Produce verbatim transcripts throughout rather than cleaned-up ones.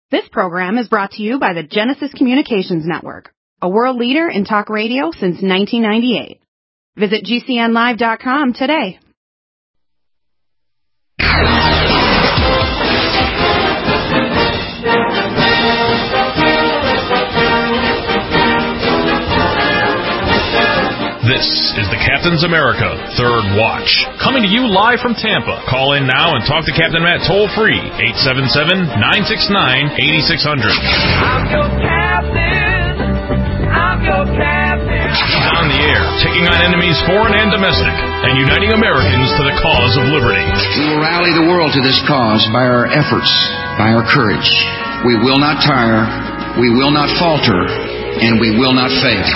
This program is brought to you by the Genesis Communications Network, a world leader in talk radio since nineteen ninety-eight. Visit G C N live dot com today. This is the Captain's America Third Watch, coming to you live from Tampa. Call in now and talk to Captain Matt toll-free, eight seven seven, nine six nine, eight six zero zero. I'm your captain. I'm your captain. He's on the air, taking on enemies foreign and domestic, and uniting Americans to the cause of liberty. We will rally the world to this cause by our efforts, by our courage. We will not tire, we will not falter, and we will not fail.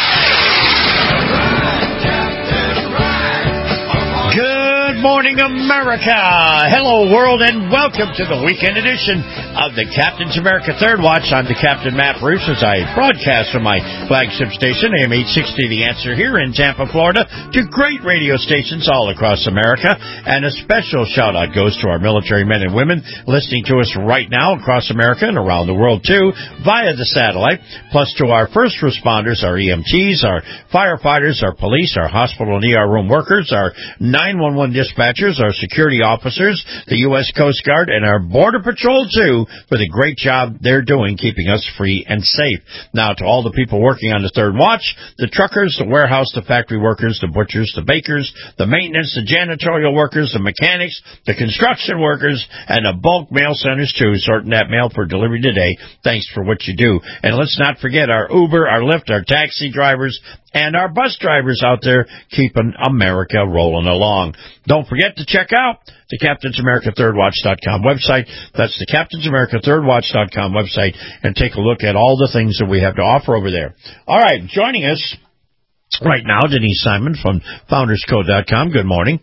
Good morning, America. Hello, world, and welcome to the weekend edition of the Captain's America Third Watch. I'm the Captain Matt Bruce as I broadcast from my flagship station, A M eight sixty The Answer, here in Tampa, Florida, to great radio stations all across America. And a special shout-out goes to our military men and women listening to us right now across America and around the world, too, via the satellite, plus to our first responders, our E M Ts, our firefighters, our police, our hospital and E R room workers, our nine one one dispatchers, our security officers, the U S Coast Guard, and our Border Patrol, too, for the great job they're doing keeping us free and safe. Now, to all the people working on the Third Watch, the truckers, the warehouse, the factory workers, the butchers, the bakers, the maintenance, the janitorial workers, the mechanics, the construction workers, and the bulk mail centers, too, sorting that mail for delivery today. Thanks for what you do. And let's not forget our Uber, our Lyft, our taxi drivers, and our bus drivers out there keeping America rolling along. Don't forget to check out the Captain's America Third Watch dot com website. That's the Captain's America Third Watch dot com website, and take a look at all the things that we have to offer over there. All right, joining us right now, Denise Simon from Founders Code dot com. Good morning.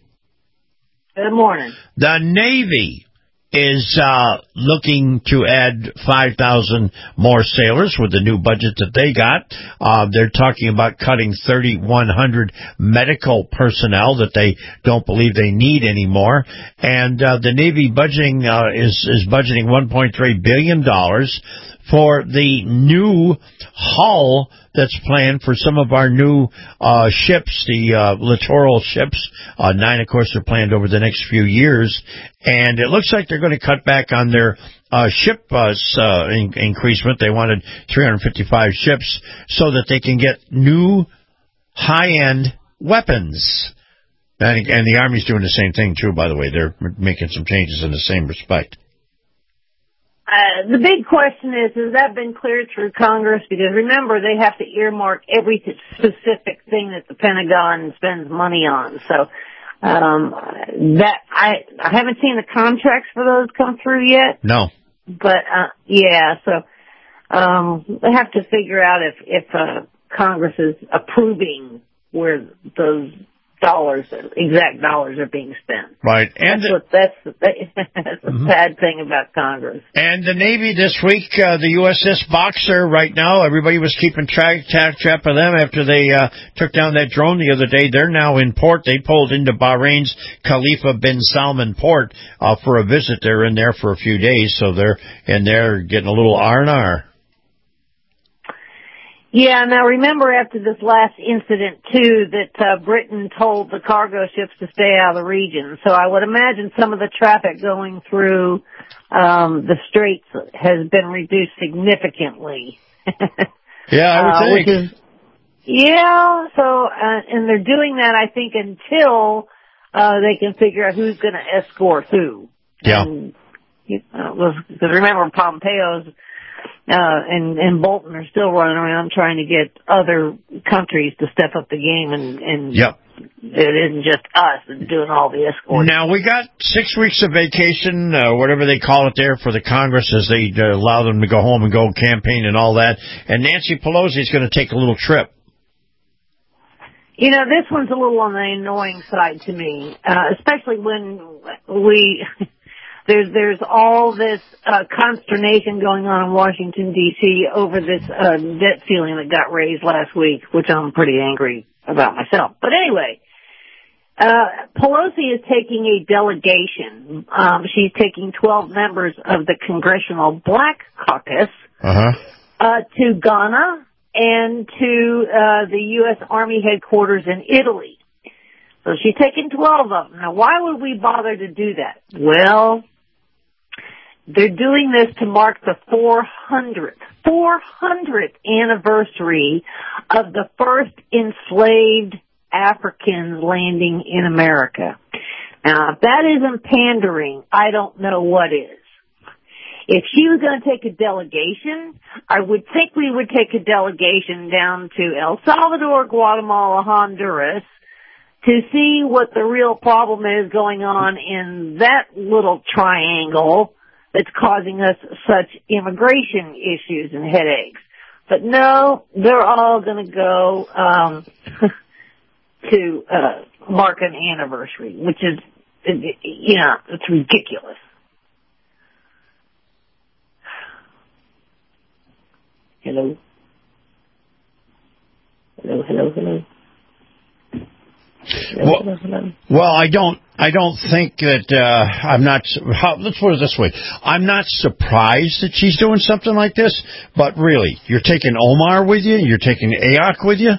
Good morning. The Navy is uh looking to add five thousand more sailors with the new budget that they got. Uh, they're talking about cutting thirty-one hundred medical personnel that they don't believe they need anymore. And uh, the Navy budgeting uh, is, is budgeting one point three billion dollars for the new hull that's planned for some of our new uh ships, the uh littoral ships. Uh nine, of course, are planned over the next few years. And it looks like they're going to cut back on their uh ship uh, uh in- increasement. They wanted three hundred fifty-five ships so that they can get new high-end weapons. And, and the Army's doing the same thing, too, by the way. They're making some changes in the same respect. Uh, the big question is, has that been cleared through Congress? Because remember, they have to earmark every specific thing that the Pentagon spends money on. So um, that I I haven't seen the contracts for those come through yet. No. But uh, yeah, so um, they have to figure out if if uh, Congress is approving where those dollars, exact dollars, are being spent. Right, and that's what, that's the, that's the mm-hmm. sad thing about Congress. And the Navy this week, uh, the U S S Boxer. Right now, everybody was keeping track, track, track of them after they uh, took down that drone the other day. They're now in port. They pulled into Bahrain's Khalifa bin Salman port uh, for a visit. They're in there for a few days, so they're in there getting a little R and R. Yeah, now remember after this last incident, too, that uh, Britain told the cargo ships to stay out of the region. So I would imagine some of the traffic going through um, the straits has been reduced significantly. Yeah, I would uh, think. Which is, yeah, so, uh, and they're doing that, I think, until uh, they can figure out who's going to escort who. Yeah. And, you know, because remember, Pompeo's Uh, and, and Bolton are still running around trying to get other countries to step up the game, and, and yep. it isn't just us that's doing all the escorting. Now, we got six weeks of vacation, uh, whatever they call it there, for the Congress as they uh, allow them to go home and go campaign and all that. And Nancy Pelosi's going to take a little trip. You know, this one's a little on the annoying side to me, uh, especially when we... There's there's all this uh, consternation going on in Washington, D C over this uh, debt ceiling that got raised last week, which I'm pretty angry about myself. But anyway, Uh, Pelosi is taking a delegation. Um, she's taking twelve members of the Congressional Black Caucus Uh-huh. uh, to Ghana and to uh, the U S. Army headquarters in Italy. So she's taking twelve of them. Now, why would we bother to do that? Well, they're doing this to mark the four hundredth, four hundredth anniversary of the first enslaved Africans landing in America. Now, if that isn't pandering, I don't know what is. If she was going to take a delegation, I would think we would take a delegation down to El Salvador, Guatemala, Honduras, to see what the real problem is going on in that little triangle that's causing us such immigration issues and headaches. But no, they're all going to go um to uh mark an anniversary, which is, you know, it's ridiculous. Hello? Hello, hello, hello. Hello, Well, hello, hello. well, I don't. I don't think that. Uh, I'm not. How, let's put it this way. I'm not surprised that she's doing something like this. But really, you're taking Omar with you. You're taking A O C with you.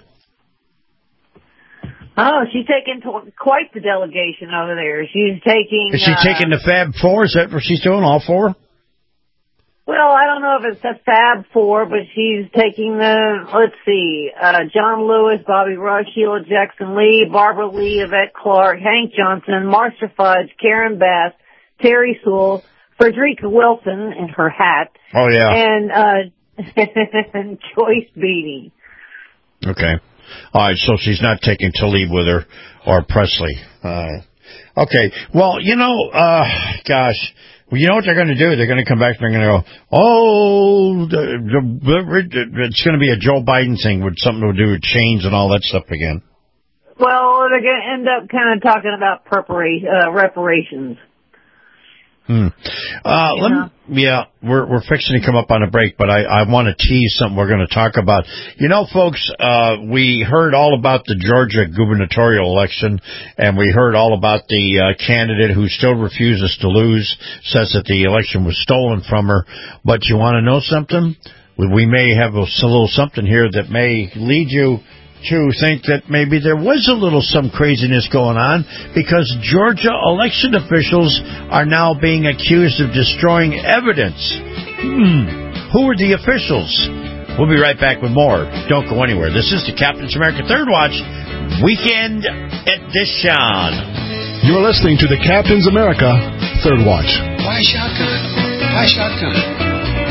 Oh, she's taking to- quite the delegation over there. She's taking... Is she uh, taking the Fab Four? Is that what she's doing, all four? Well, I don't know if it's a Fab Four, but she's taking the, let's see, uh, John Lewis, Bobby Rush, Sheila Jackson Lee, Barbara Lee, Yvette Clarke, Hank Johnson, Marsha Fudge, Karen Bass, Terry Sewell, Frederica Wilson in her hat. Oh, yeah. And, uh, and Joyce Beatty. Okay. All right, so she's not taking Tlaib with her or Presley. Uh, okay. Well, you know, uh, gosh, well, you know what they're going to do? They're going to come back and they're going to go, oh, the, the, it's going to be a Joe Biden thing with something to do with chains and all that stuff again. Well, they're going to end up kind of talking about prepara- uh, reparations. Hmm. Uh, let me, yeah, we're we're fixing to come up on a break, but I, I want to tease something we're going to talk about. You know, folks, uh, we heard all about the Georgia gubernatorial election, and we heard all about the uh, candidate who still refuses to lose, says that the election was stolen from her. But you want to know something? We may have a, a little something here that may lead you to think that maybe there was a little some craziness going on, because Georgia election officials are now being accused of destroying evidence. Hmm. Who are the officials? We'll be right back with more. Don't go anywhere. This is the Captain's America Third Watch Weekend Edition. You're listening to the Captain's America Third Watch. Why shotgun? Why shotgun?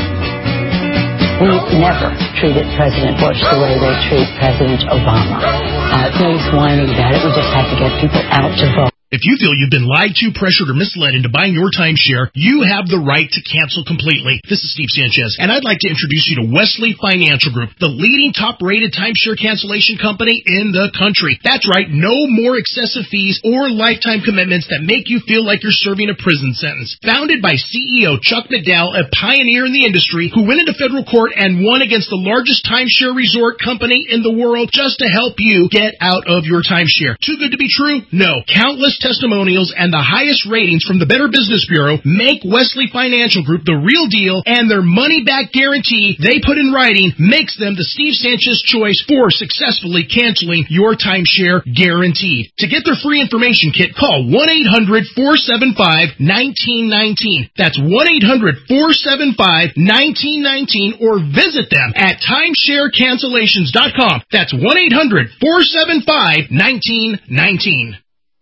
We never treated President Bush the way they treat President Obama. Uh, nobody's whining about it. We just have to get people out to vote. If you feel you've been lied to, pressured, or misled into buying your timeshare, you have the right to cancel completely. This is Steve Sanchez, and I'd like to introduce you to Wesley Financial Group, the leading top-rated timeshare cancellation company in the country. That's right, no more excessive fees or lifetime commitments that make you feel like you're serving a prison sentence. Founded by C E O Chuck McDowell, a pioneer in the industry who went into federal court and won against the largest timeshare resort company in the world just to help you get out of your timeshare. Too good to be true? No. Countless testimonials and the highest ratings from the Better Business Bureau make Wesley Financial Group the real deal, and their money-back guarantee they put in writing makes them the Steve Sanchez choice for successfully canceling your timeshare guaranteed. To get their free information kit, call one eight hundred four seven five one nine one nine. That's one eight hundred four seven five one nine one nine, or visit them at timeshare cancellations dot com. That's one eight hundred four seven five one nine one nine.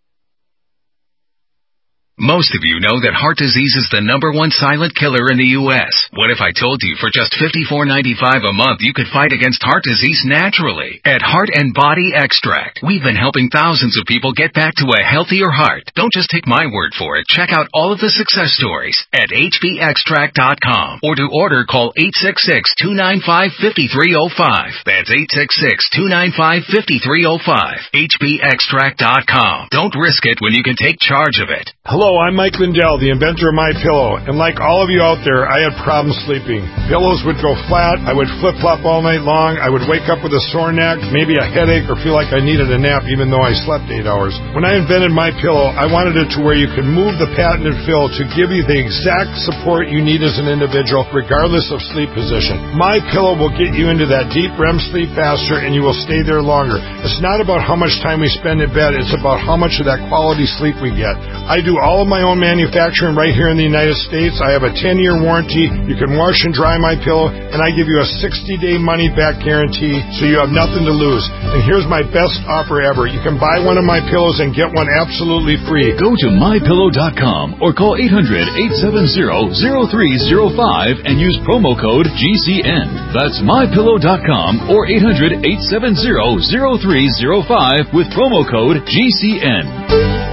Most of you know that heart disease is the number one silent killer in the U S What if I told you for just fifty-four ninety-five a month you could fight against heart disease naturally? At Heart and Body Extract, we've been helping thousands of people get back to a healthier heart. Don't just take my word for it. Check out all of the success stories at H B extract dot com, or to order, call eight six six, two nine five, five three zero five. That's eight six six, two nine five, five three zero five. H B extract dot com. Don't risk it when you can take charge of it. Hello, I'm Mike Lindell, the inventor of MyPillow, and like all of you out there, I had problems problems sleeping. Pillows would go flat. I would flip-flop all night long. I would wake up with a sore neck, maybe a headache, or feel like I needed a nap even though I slept eight hours. When I invented My Pillow, I wanted it to where you could move the patented fill to give you the exact support you need as an individual, regardless of sleep position. My Pillow will get you into that deep R E M sleep faster, and you will stay there longer. It's not about how much time we spend in bed. It's about how much of that quality sleep we get. I do all of my own manufacturing right here in the United States. I have a ten-year warranty. You can wash and dry My Pillow, and I give you a sixty-day money-back guarantee, so you have nothing to lose. And here's my best offer ever. You can buy one of my pillows and get one absolutely free. Go to my pillow dot com or call eight hundred, eight seven zero, zero three zero five and use promo code G C N. That's my pillow dot com or eight hundred, eight seven zero, zero three zero five with promo code G C N.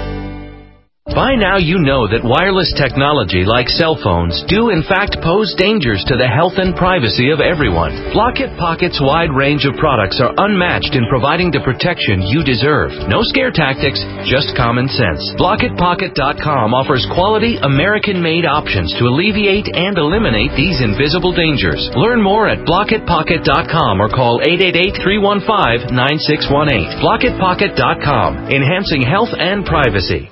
By now you know that wireless technology like cell phones do in fact pose dangers to the health and privacy of everyone. Blockit Pocket's wide range of products are unmatched in providing the protection you deserve. No scare tactics, just common sense. Blockit Pocket dot com offers quality American-made options to alleviate and eliminate these invisible dangers. Learn more at Blockit Pocket dot com or call eight eight eight, three one five, nine six one eight. Blockit Pocket dot com, enhancing health and privacy.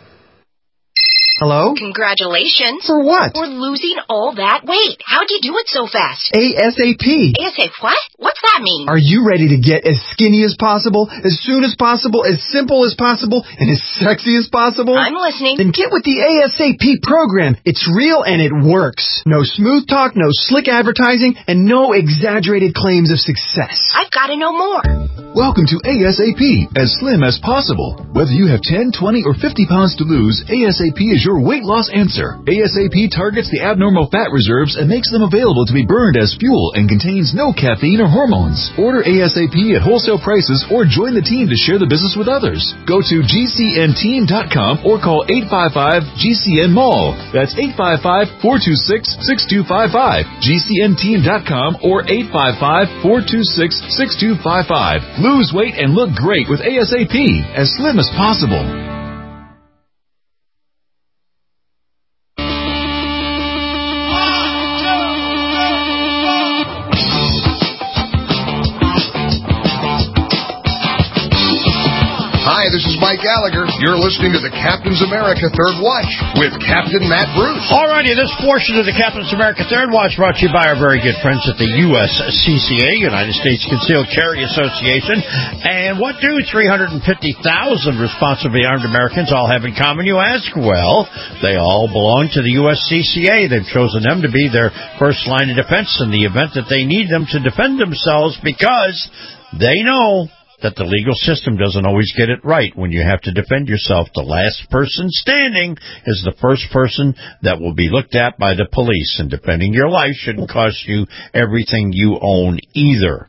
Hello? Congratulations. For what? For losing all that weight. How'd you do it so fast? ASAP. ASAP what? What's that mean? Are you ready to get as skinny as possible, as soon as possible, as simple as possible, and as sexy as possible? I'm listening. Then get with the ASAP program. It's real and it works. No smooth talk, no slick advertising, and no exaggerated claims of success. I've got to know more. Welcome to ASAP, as slim as possible. Whether you have ten, twenty, or fifty pounds to lose, ASAP is your weight loss answer. ASAP targets the abnormal fat reserves and makes them available to be burned as fuel and contains no caffeine or hormones. Order ASAP at wholesale prices or join the team to share the business with others. Go to G C N team dot com or call eight five five G C N mall. That's eight five five, four two six, six two five five. G C N team dot com or eight five five, four two six, six two five five. Lose weight and look great with ASAP, as slim as possible. Hi, this is Mike Gallagher. You're listening to the Captain's America Third Watch with Captain Matt Bruce. Alrighty, this portion of the Captain's America Third Watch brought to you by our very good friends at the U S C C A, United States Concealed Carry Association. And what do three hundred fifty thousand responsibly armed Americans all have in common, you ask? Well, they all belong to the U S C C A. They've chosen them to be their first line of defense in the event that they need them to defend themselves, because they know that the legal system doesn't always get it right when you have to defend yourself. The last person standing is the first person that will be looked at by the police, and defending your life shouldn't cost you everything you own either.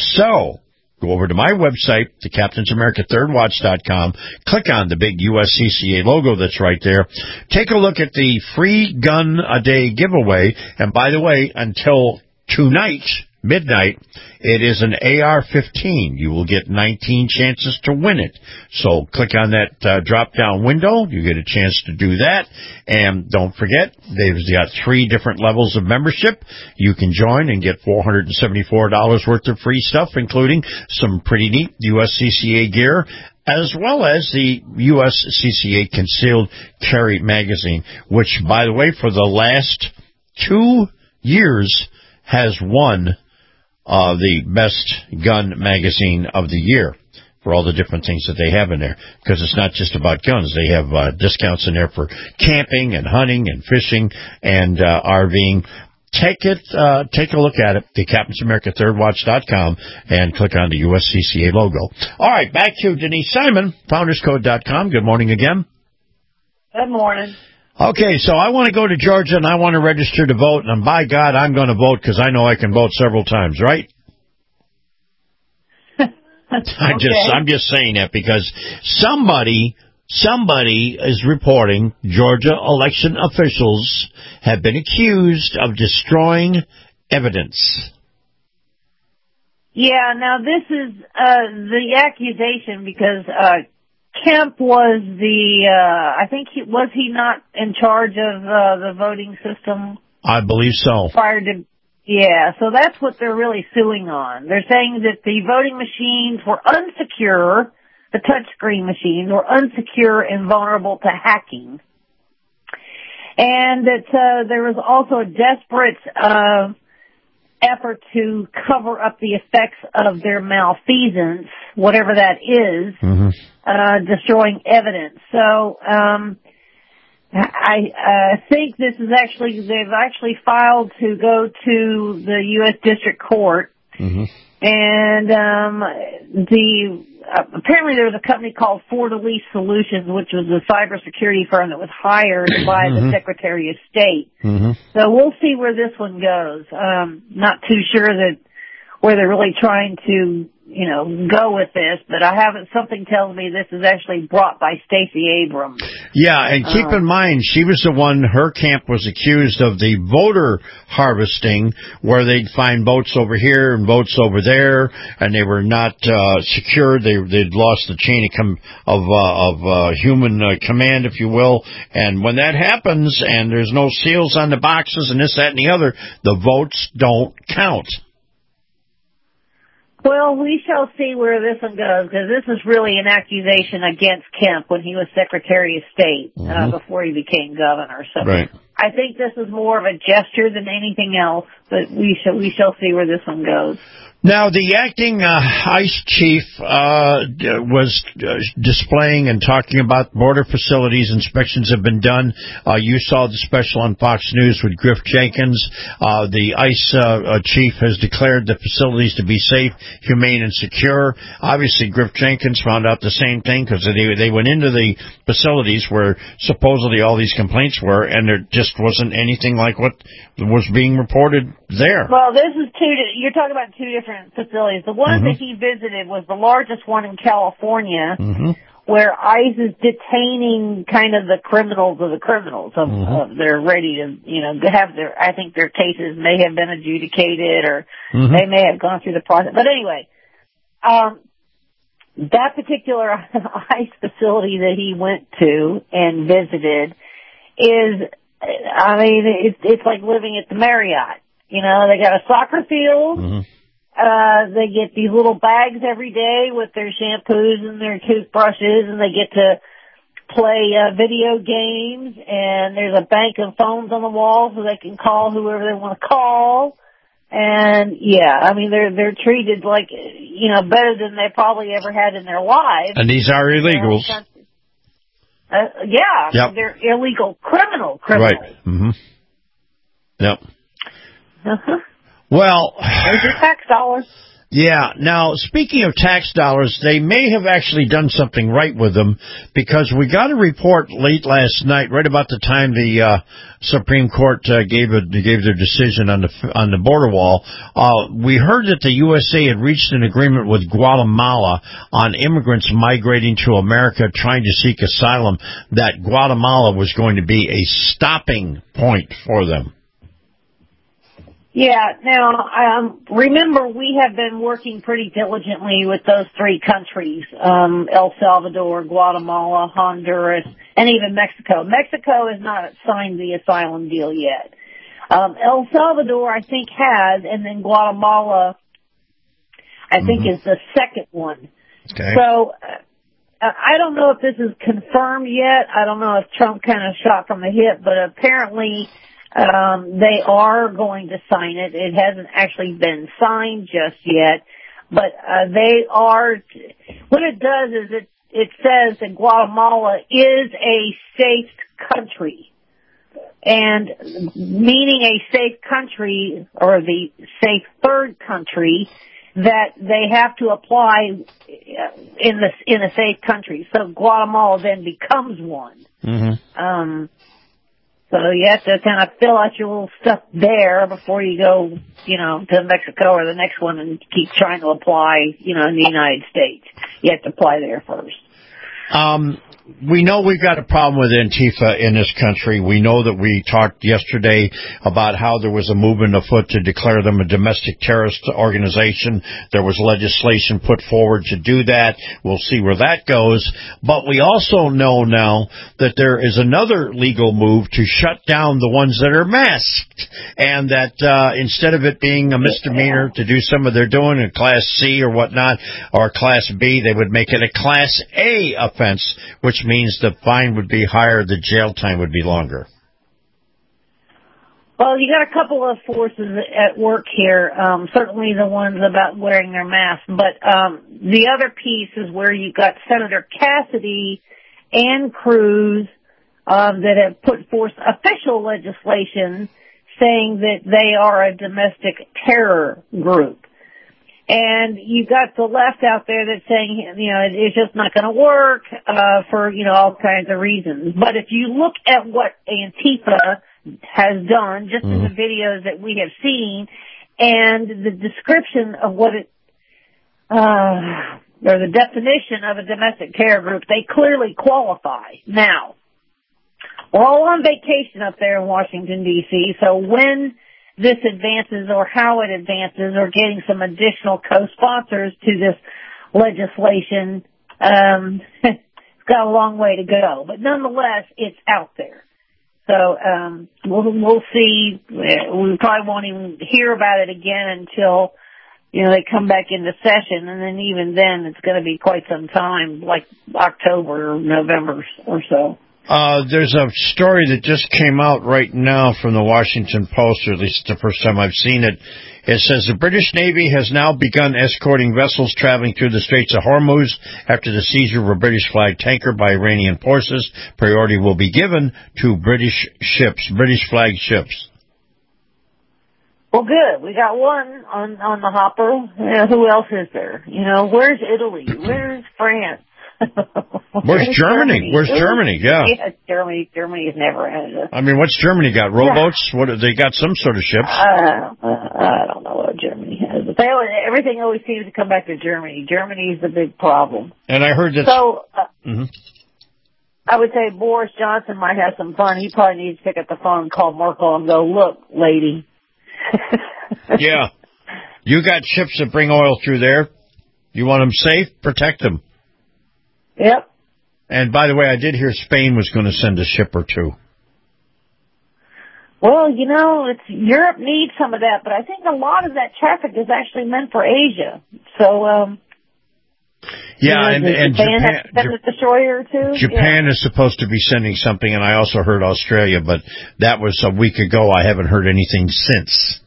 So, go over to my website, the Captain's America Third Watch dot com, click on the big U S C C A logo that's right there, take a look at the free gun a day giveaway, and by the way, until tonight, midnight, it is an A R fifteen. You will get nineteen chances to win it. So click on that uh, drop-down window. You get a chance to do that. And don't forget, they've got three different levels of membership. You can join and get four hundred seventy-four dollars worth of free stuff, including some pretty neat U S C C A gear, as well as the U S C C A Concealed Carry magazine, which, by the way, for the last two years has won Uh, the best gun magazine of the year for all the different things that they have in there, because it's not just about guns. They have uh, discounts in there for camping and hunting and fishing and uh, RVing. Take it, uh, take a look at it, the Captain's America Third Watch dot com, and click on the U S C C A logo. All right, back to Denise Simon, Founders Code dot com. Good morning again. Good morning. Okay, so I want to go to Georgia, and I want to register to vote, and by God, I'm going to vote because I know I can vote several times, right? I'm just, I'm just saying that because somebody, somebody is reporting Georgia election officials have been accused of destroying evidence. Yeah, now this is uh, the accusation because uh, Kemp was the, uh, I think he, was he not in charge of uh, the voting system I believe so. Prior to, yeah, so that's what they're really suing on. They're saying that the voting machines were unsecure, the touchscreen machines were unsecure and vulnerable to hacking. And that uh, there was also a desperate uh, effort to cover up the effects of their malfeasance, whatever that is, mm-hmm. uh, destroying evidence. So um, I uh, think this is actually, they've actually filed to go to the U S District Court. Mm-hmm. And um, the uh, apparently there was a company called Fortalece Solutions, which was a cybersecurity firm that was hired by mm-hmm. the Secretary of State. Mm-hmm. So we'll see where this one goes. Um, not too sure that where they're really trying to, you know, go with this, but I haven't. Something tells me this is actually brought by Stacey Abrams. Yeah, and keep Uh, in mind, she was the one, her camp was accused of the voter harvesting, where they'd find votes over here and votes over there, and they were not uh, secure. They, they'd lost the chain of, com- of, uh, of uh, human uh, command, if you will. And when that happens, and there's no seals on the boxes and this, that, and the other, the votes don't count. Well, we shall see where this one goes, because this is really an accusation against Kemp when he was Secretary of State, mm-hmm. uh, before he became governor. So right. I think this is more of a gesture than anything else, but we shall, we shall see where this one goes. Now, the acting uh, ICE chief uh, d- was uh, displaying and talking about border facilities. Inspections have been done. Uh, you saw the special on Fox News with Griff Jenkins. Uh, the ICE uh, uh, chief has declared the facilities to be safe, humane, and secure. Obviously, Griff Jenkins found out the same thing because they, they went into the facilities where supposedly all these complaints were, and there just wasn't anything like what was being reported there. Well, this is two, you're talking about two different facilities. The one mm-hmm. that he visited was the largest one in California, mm-hmm. where ICE is detaining kind of the criminals of the criminals. Of, mm-hmm. of they're ready to, you know, have their, I think their cases may have been adjudicated or mm-hmm. they may have gone through the process. But anyway, um, that particular ICE facility that he went to and visited is, I mean, it's, it's like living at the Marriott. You know, they got a soccer field. Mm-hmm. Uh, they get these little bags every day with their shampoos and their toothbrushes, and they get to play uh, video games, and there's a bank of phones on the wall so they can call whoever they want to call. And yeah, I mean, they're, they're treated like, you know, better than they probably ever had in their lives. And these are illegals. Uh, yeah, yep. They're illegal criminal criminals. Right. Mm-hmm. Yep. Uh-huh. Well, there's your tax dollars. Yeah. Now, speaking of tax dollars, they may have actually done something right with them, because we got a report late last night, right about the time the uh, Supreme Court uh, gave a, gave their decision on the on the border wall. Uh, we heard that the U S A had reached an agreement with Guatemala on immigrants migrating to America trying to seek asylum, that Guatemala was going to be a stopping point for them. Yeah, now, um, remember, we have been working pretty diligently with those three countries, um, El Salvador, Guatemala, Honduras, and even Mexico. Mexico has not signed the asylum deal yet. Um, El Salvador, I think, has, and then Guatemala, I think, mm-hmm. is the second one. Okay. So, uh, I don't know if this is confirmed yet. I don't know if Trump kind of shot from the hip, but apparently Um, they are going to sign it. It hasn't actually been signed just yet, but uh, they are. What it does is it it says that Guatemala is a safe country, and meaning a safe country or the safe third country, that they have to apply in the in a safe country. So Guatemala then becomes one. Mm-hmm. Um, So you have to kind of fill out your little stuff there before you go, you know, to Mexico or the next one and keep trying to apply, you know, in the United States. You have to apply there first. Um, we know we've got a problem with Antifa in this country. We know that we talked yesterday about how there was a movement afoot to declare them a domestic terrorist organization. There was legislation put forward to do that. We'll see where that goes. But we also know now that there is another legal move to shut down the ones that are masked, and that uh, instead of it being a misdemeanor to do some of their doing in Class C or whatnot, or Class B, they would make it a Class A offense, which means the fine would be higher, the jail time would be longer. Well, you got a couple of forces at work here. Um, certainly the ones about wearing their masks, but um, the other piece is where you got Senator Cassidy and Cruz um, that have put forth official legislation saying that they are a domestic terror group. And you got the left out there that's saying, you know, it's just not going to work uh, for, you know, all kinds of reasons. But if you look at what Antifa has done, just mm-hmm. in the videos that we have seen, and the description of what it, uh, or the definition of a domestic terror group, they clearly qualify. Now, we're all on vacation up there in Washington, D C, so when this advances or how it advances or getting some additional co-sponsors to this legislation, um, it's got a long way to go. But nonetheless, it's out there. So um, we'll, we'll see. We probably won't even hear about it again until, you know, they come back into session. And then even then, it's going to be quite some time, like October or November or so. Uh, there's a story that just came out right now from the Washington Post, or at least the first time I've seen it. It says the British Navy has now begun escorting vessels traveling through the Straits of Hormuz after the seizure of a British flag tanker by Iranian forces. Priority will be given to British ships, British flag ships. Well, good. We got one on, on the hopper. Uh, who else is there? You know, where's Italy? Where's France? Where's Germany? Where's Germany? Yeah. yeah, Germany. Germany has never had a. I mean, what's Germany got? Rowboats? Yeah. What? They got some sort of ships. Uh, I don't know what Germany has, but they always, everything always seems to come back to Germany. Germany is the big problem. And I heard that. So, uh, mm-hmm. I would say Boris Johnson might have some fun. He probably needs to pick up the phone and call Merkel and go, "Look, lady." Yeah, you got ships that bring oil through there. You want them safe? Protect them. Yep. And by the way, I did hear Spain was going to send a ship or two. Well, you know, it's Europe needs some of that, but I think a lot of that traffic is actually meant for Asia. So, um, yeah, you know, and, and Japan, Japan, has sent a destroyer or two. Japan yeah. is supposed to be sending something, and I also heard Australia, but that was a week ago. I haven't heard anything since.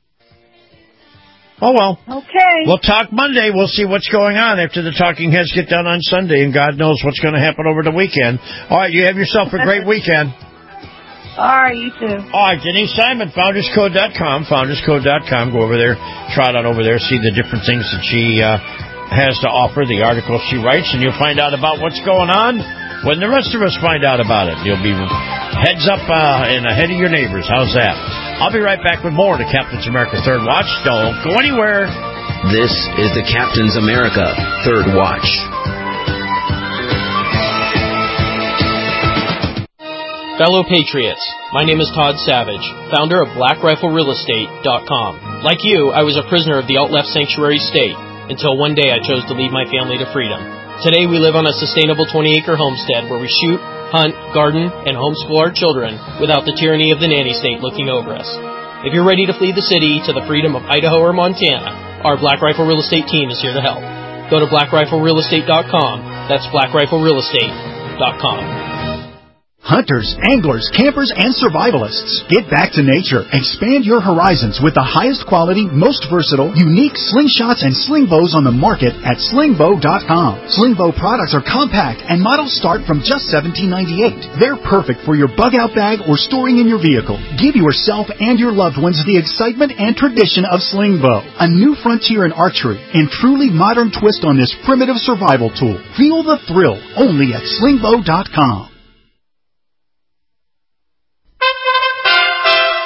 Oh, well. Okay. We'll talk Monday. We'll see what's going on after the talking heads get done on Sunday, and God knows what's going to happen over the weekend. All right, you have yourself a great weekend. All right, you too. All right, Denise Simon, founders code dot com, founders code dot com. Go over there, trot on over there, see the different things that she uh, has to offer, the articles she writes, and you'll find out about what's going on when the rest of us find out about it. You'll be heads up uh, and ahead of your neighbors. How's that? I'll be right back with more to Captain's America Third Watch. Don't go anywhere. This is the Captain's America Third Watch. Fellow Patriots, my name is Todd Savage, founder of Black Rifle Real Estate dot com. Like you, I was a prisoner of the alt-left sanctuary state until one day I chose to lead my family to freedom. Today we live on a sustainable twenty-acre homestead where we shoot, hunt, garden, and homeschool our children without the tyranny of the nanny state looking over us. If you're ready to flee the city to the freedom of Idaho or Montana, our Black Rifle Real Estate team is here to help. Go to Black Rifle Real Estate dot com. That's Black Rifle Real Estate dot com. Hunters, anglers, campers, and survivalists. Get back to nature. Expand your horizons with the highest quality, most versatile, unique slingshots and sling bows on the market at sling bow dot com. Sling bow products are compact and models start from just seventeen ninety-eight. They're perfect for your bug-out bag or storing in your vehicle. Give yourself and your loved ones the excitement and tradition of sling bow. A new frontier in archery and truly modern twist on this primitive survival tool. Feel the thrill only at sling bow dot com.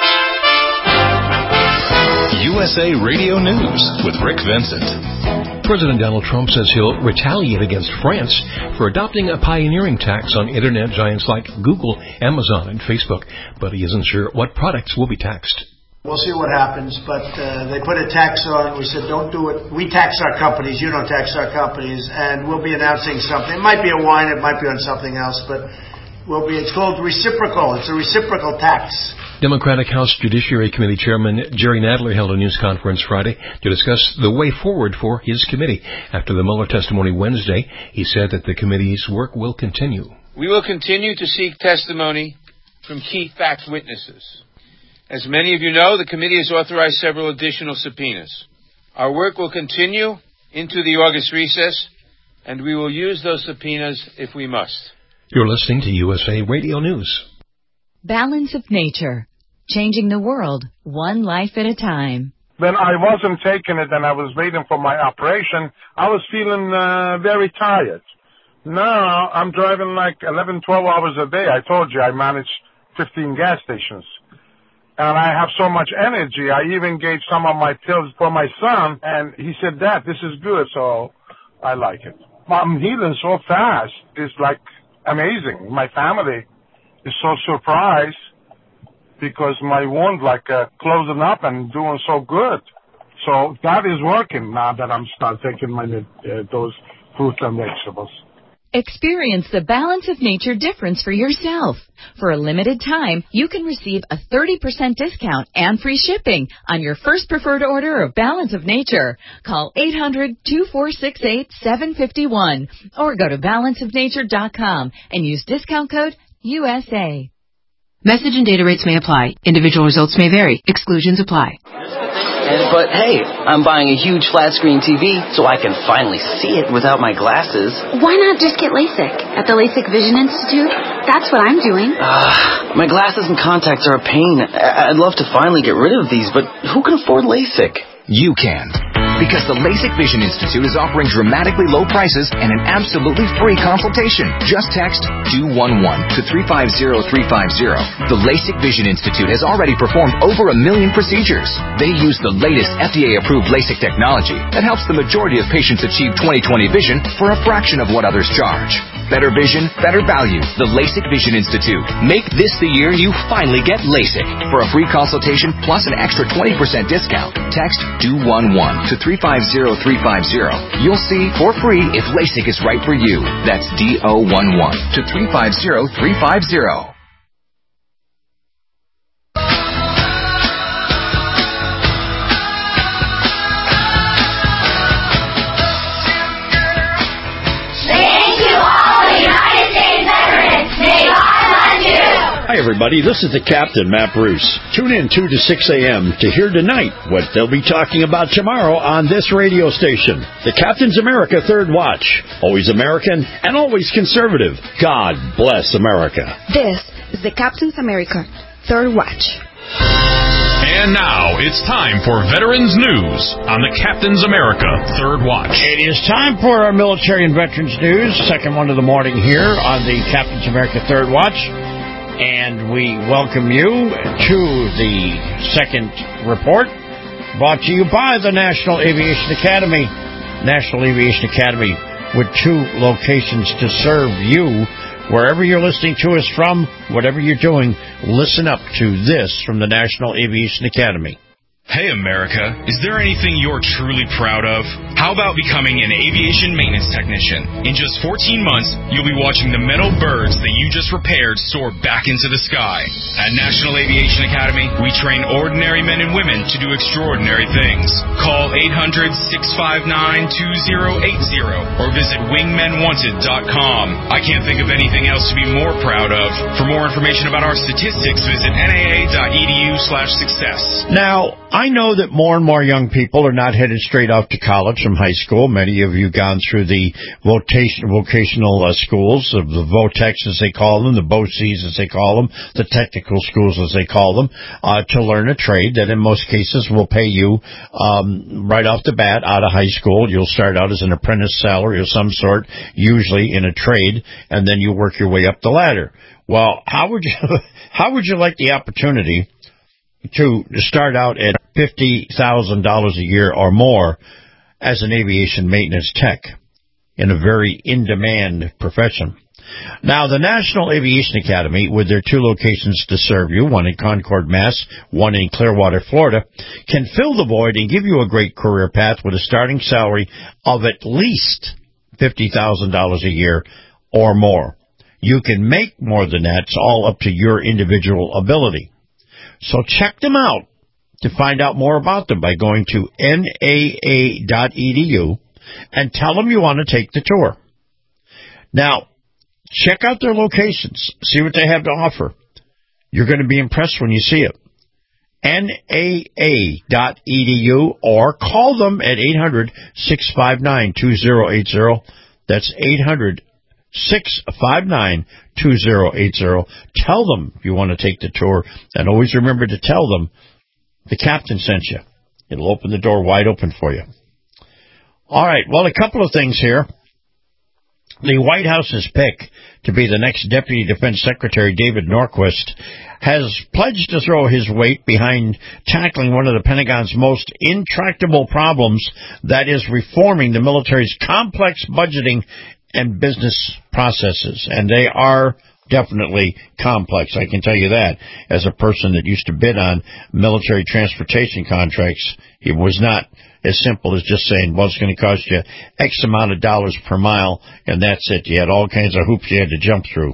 U S A Radio News with Rick Vincent. President Donald Trump says he'll retaliate against France for adopting a pioneering tax on Internet giants like Google, Amazon, and Facebook, but he isn't sure what products will be taxed. We'll see what happens, but uh, they put a tax on. We said, don't do it. We tax our companies. You don't tax our companies. And we'll be announcing something. It might be a wine. It might be on something else, but we'll be. It's called reciprocal. It's a reciprocal tax. Democratic House Judiciary Committee Chairman Jerry Nadler held a news conference Friday to discuss the way forward for his committee. After the Mueller testimony Wednesday, he said that the committee's work will continue. We will continue to seek testimony from key fact witnesses. As many of you know, the committee has authorized several additional subpoenas. Our work will continue into the August recess, and we will use those subpoenas if we must. You're listening to U S A Radio News. Balance of Nature. Changing the world, one life at a time. When I wasn't taking it and I was waiting for my operation, I was feeling uh, very tired. Now I'm driving like eleven, twelve hours a day. I told you I manage fifteen gas stations. And I have so much energy. I even gave some of my pills for my son, and he said, Dad, this is good, so I like it. I'm healing so fast. It's like amazing. My family is so surprised because my wound like uh, closing up and doing so good. So that is working now that I'm start taking my uh, those fruits and vegetables. Experience the Balance of Nature difference for yourself. For a limited time, you can receive a thirty percent discount and free shipping on your first preferred order of Balance of Nature. Call eight hundred, two four six eight, seven five one or go to balance of nature dot com and use discount code U S A. Message and data rates may apply. Individual results may vary. Exclusions apply. And, but hey, I'm buying a huge flat screen T V so I can finally see it without my glasses. Why not just get LASIK at the LASIK Vision Institute? That's what I'm doing. Uh, my glasses and contacts are a pain. I'd love to finally get rid of these, but who can afford LASIK? You can. Because the LASIK Vision Institute is offering dramatically low prices and an absolutely free consultation. Just text two one one to three five zero three five zero. The LASIK Vision Institute has already performed over a million procedures. They use the latest F D A-approved LASIK technology that helps the majority of patients achieve twenty twenty vision for a fraction of what others charge. Better vision, better value. The LASIK Vision Institute. Make this the year you finally get LASIK. For a free consultation plus an extra twenty percent discount, text two one one to three five zero three five zero. You'll see for free if LASIK is right for you. That's D O one one to three five zero three five zero. Hi, everybody. This is the Captain, Matt Bruce. Tune in two to six a.m. to hear tonight what they'll be talking about tomorrow on this radio station. The Captain's America Third Watch. Always American and always conservative. God bless America. This is the Captain's America Third Watch. And now it's time for Veterans News on the Captain's America Third Watch. It is time for our military and veterans news. Second one of the morning here on the Captain's America Third Watch. And we welcome you to the second report, brought to you by the National Aviation Academy. National Aviation Academy with two locations to serve you. Wherever you're listening to us from, whatever you're doing, listen up to this from the National Aviation Academy. Hey, America, is there anything you're truly proud of? How about becoming an aviation maintenance technician? In just fourteen months, you'll be watching the metal birds that you just repaired soar back into the sky. At National Aviation Academy, we train ordinary men and women to do extraordinary things. Call eight hundred, six five nine, two zero eight zero or visit wingmen wanted dot com. I can't think of anything else to be more proud of. For more information about our statistics, visit N A A dot E D U slash success. Now, I know that more and more young people are not headed straight off to college from high school. Many of you gone through the vocation, vocational uh, schools, uh, the VOTEX as they call them, the BOCES as they call them, the technical schools as they call them, uh, to learn a trade that in most cases will pay you um, right off the bat out of high school. You'll start out as an apprentice salary of some sort, usually in a trade, and then you work your way up the ladder. Well, how would you how would you like the opportunity to start out at fifty thousand dollars a year or more as an aviation maintenance tech in a very in-demand profession. Now, the National Aviation Academy, with their two locations to serve you, one in Concord, Mass., one in Clearwater, Florida, can fill the void and give you a great career path with a starting salary of at least fifty thousand dollars a year or more. You can make more than that. It's all up to your individual ability. So check them out to find out more about them by going to N A A dot E D U and tell them you want to take the tour. Now, check out their locations. See what they have to offer. You're going to be impressed when you see it. N A A dot E D U or call them at eight hundred, six five nine, two zero eight zero. That's eight hundred, six five nine, two zero eight zero. Tell them you want to take the tour, and always remember to tell them the captain sent you. It'll open the door wide open for you. All right, well, a couple of things here. The White House's pick to be the next Deputy Defense Secretary, David Norquist, has pledged to throw his weight behind tackling one of the Pentagon's most intractable problems, that is reforming the military's complex budgeting and business processes. And they are definitely complex, I can tell you that. As a person that used to bid on military transportation contracts, it was not as simple as just saying, well, it's going to cost you X amount of dollars per mile, and that's it. You had all kinds of hoops you had to jump through.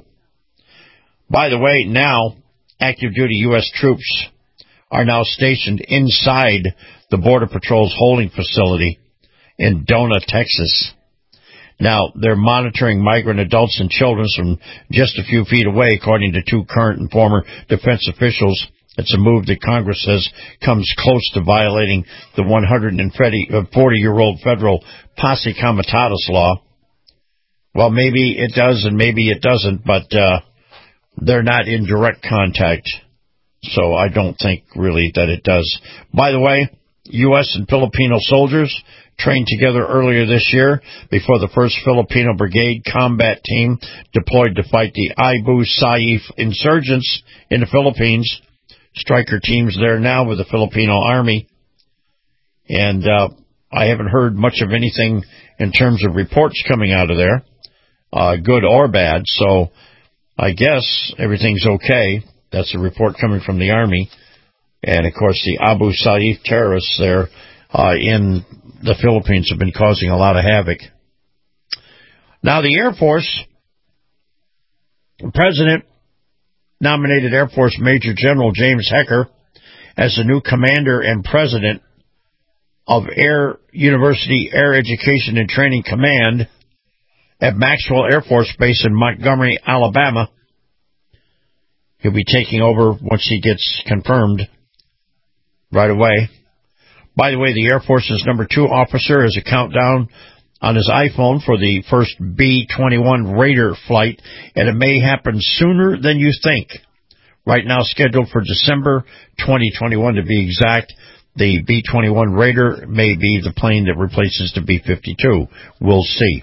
By the way, now, active-duty U S troops are now stationed inside the Border Patrol's holding facility in Dona, Texas. Now, they're monitoring migrant adults and children from just a few feet away, according to two current and former defense officials. It's a move that Congress says comes close to violating the one hundred forty-year-old federal Posse Comitatus law. Well, maybe it does and maybe it doesn't, but uh, they're not in direct contact, so I don't think really that it does. By the way, U S and Filipino soldiers trained together earlier this year before the first Filipino Brigade combat team deployed to fight the Abu Sayyaf insurgents in the Philippines. Stryker teams there now with the Filipino Army, and uh, I haven't heard much of anything in terms of reports coming out of there, uh, good or bad, so I guess everything's okay. That's a report coming from the Army, and of course the Abu Sayyaf terrorists there uh, in the Philippines have been causing a lot of havoc. Now the Air Force, the President nominated Air Force Major General James Hecker as the new commander and president of Air University Air Education and Training Command at Maxwell Air Force Base in Montgomery, Alabama. He'll be taking over once he gets confirmed right away. By the way, the Air Force's number two officer has a countdown on his iPhone for the first B twenty-one Raider flight, and it may happen sooner than you think. Right now scheduled for December twenty twenty-one to be exact. The B twenty-one Raider may be the plane that replaces the B fifty-two. We'll see.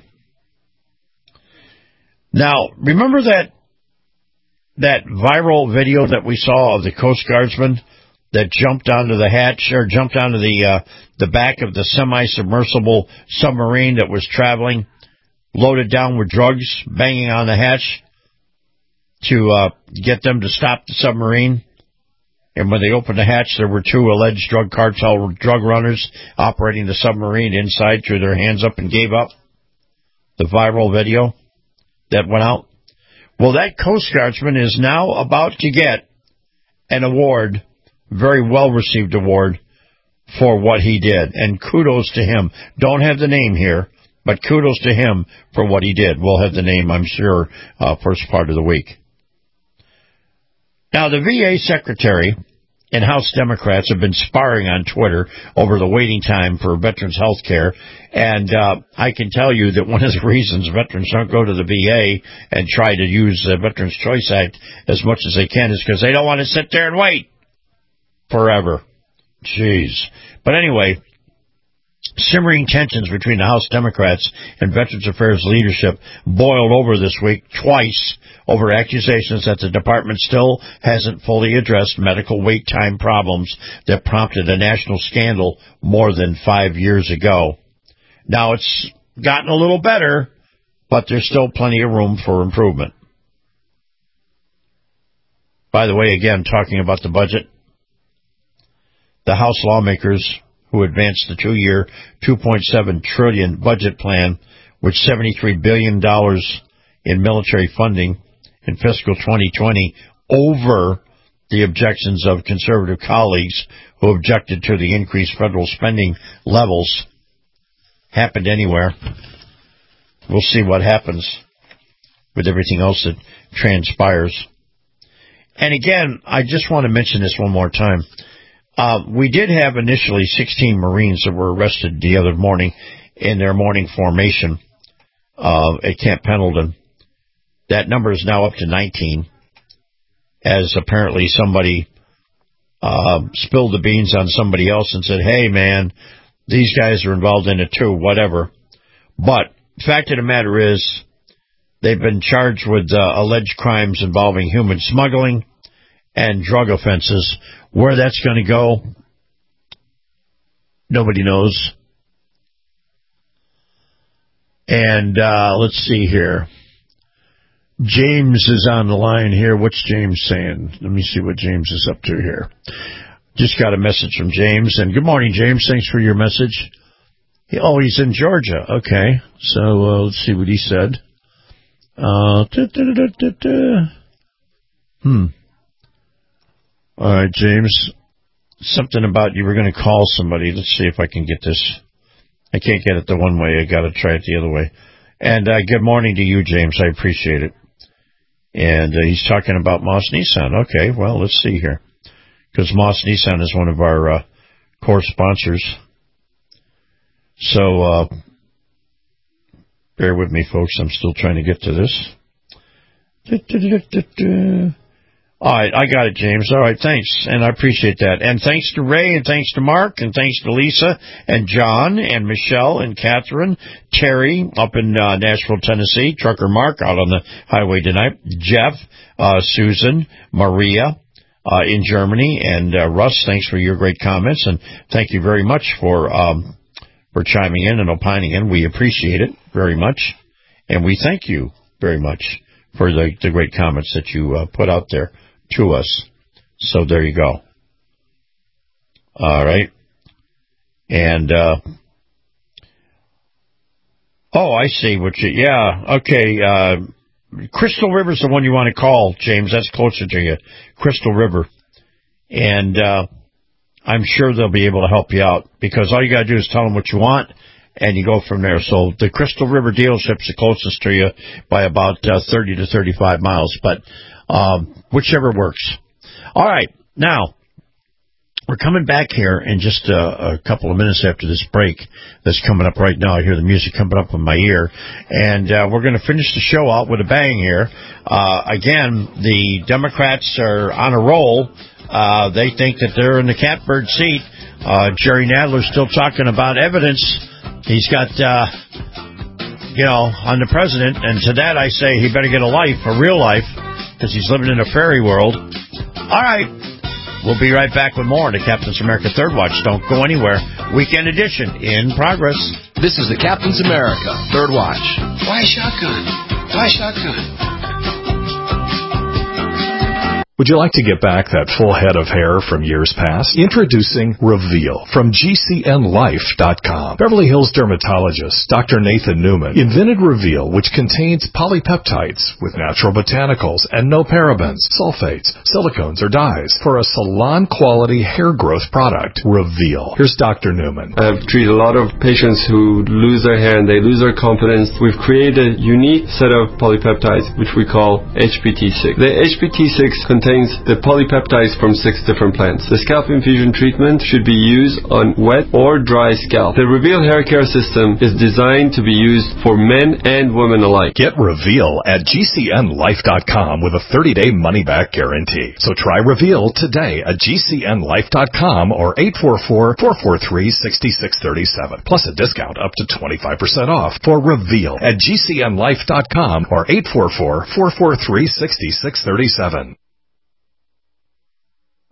Now, remember that that viral video that we saw of the Coast Guardsman that jumped onto the hatch, or jumped onto the uh, the back of the semi-submersible submarine that was traveling, loaded down with drugs, banging on the hatch to uh, get them to stop the submarine? And when they opened the hatch, there were two alleged drug cartel drug runners operating the submarine inside, threw their hands up and gave up. The viral video that went out. Well, that Coast Guardsman is now about to get an award, very well-received award, for what he did. And kudos to him. Don't have the name here, but kudos to him for what he did. We'll have the name, I'm sure, uh, first part of the week. Now, the V A Secretary and House Democrats have been sparring on Twitter over the waiting time for veterans' health care. And uh, I can tell you that one of the reasons veterans don't go to the V A and try to use the Veterans Choice Act as much as they can is because they don't want to sit there and wait forever. Jeez. But anyway, simmering tensions between the House Democrats and Veterans Affairs leadership boiled over this week twice over accusations that the department still hasn't fully addressed medical wait time problems that prompted a national scandal more than five years ago. Now, it's gotten a little better, but there's still plenty of room for improvement. By the way, again, talking about the budget, the House lawmakers who advanced the two-year two point seven trillion dollars budget plan with seventy-three billion dollars in military funding in fiscal twenty twenty over the objections of conservative colleagues who objected to the increased federal spending levels. Happened anywhere. We'll see what happens with everything else that transpires. And again, I just want to mention this one more time. Uh, we did have initially sixteen Marines that were arrested the other morning in their morning formation uh, at Camp Pendleton. That number is now up to nineteen, as apparently somebody uh, spilled the beans on somebody else and said, hey, man, these guys are involved in it too, whatever. But the fact of the matter is they've been charged with uh, alleged crimes involving human smuggling and drug offenses. Where that's going to go, nobody knows. And uh, let's see here. James is on the line here. What's James saying? Let me see what James is up to here. Just got a message from James. And good morning, James. Thanks for your message. Oh, he's in Georgia. Okay. So uh, let's see what he said. Uh, da, da, da, da, da. Hmm. All right, James. Something about you were going to call somebody. Let's see if I can get this. I can't get it the one way. I got to try it the other way. And uh, good morning to you, James. I appreciate it. And uh, he's talking about Moss Nissan. Okay, well, let's see here. Because Moss Nissan is one of our uh, core sponsors. So, uh, bear with me, folks. I'm still trying to get to this. Da, da, da, da, da. All right, I got it, James. All right, thanks, and I appreciate that. And thanks to Ray, and thanks to Mark, and thanks to Lisa, and John, and Michelle, and Catherine, Terry up in uh, Nashville, Tennessee, Trucker Mark out on the highway tonight, Jeff, uh, Susan, Maria uh, in Germany, and uh, Russ, thanks for your great comments, and thank you very much for um, for chiming in and opining in. We appreciate it very much, and we thank you very much for the, the great comments that you uh, put out there to us. So there you go. All right. And, uh, oh, I see what you, yeah, okay, uh, Crystal River's the one you want to call, James. That's closer to you. Crystal River. And, uh, I'm sure they'll be able to help you out because all you got to do is tell them what you want and you go from there. So the Crystal River dealership's the closest to you by about uh, thirty to thirty-five miles, but um, whichever works. All right, now we're coming back here in just uh, a couple of minutes after this break that's coming up right now. I hear the music coming up in my ear, and uh, we're going to finish the show out with a bang here. Uh, again, the Democrats are on a roll. Uh, they think that they're in the catbird seat. Uh, Jerry Nadler's still talking about evidence. He's got, uh, you know, on the president, and to that I say he better get a life, a real life, because he's living in a fairy world. All right. We'll be right back with more on the Captain's America Third Watch. Don't go anywhere. Weekend edition in progress. This is the Captain's America Third Watch. Why shotgun? Why shotgun? Would you like to get back that full head of hair from years past? Introducing Reveal from G C N life dot com. Beverly Hills dermatologist Doctor Nathan Newman invented Reveal, which contains polypeptides with natural botanicals and no parabens, sulfates, silicones, or dyes for a salon-quality hair growth product. Reveal. Here's Doctor Newman. I've treated a lot of patients who lose their hair and they lose their confidence. We've created a unique set of polypeptides, which we call H P T six. The H P T six contains contains the polypeptides from six different plants. The scalp infusion treatment should be used on wet or dry scalp. The Reveal hair care system is designed to be used for men and women alike. Get Reveal at G C N life dot com with a thirty-day money-back guarantee. So try Reveal today at G C N life dot com or eight four four, four four three, six six three seven. Plus a discount up to twenty-five percent off for Reveal at G C N life dot com or eight four four, four four three, six six three seven.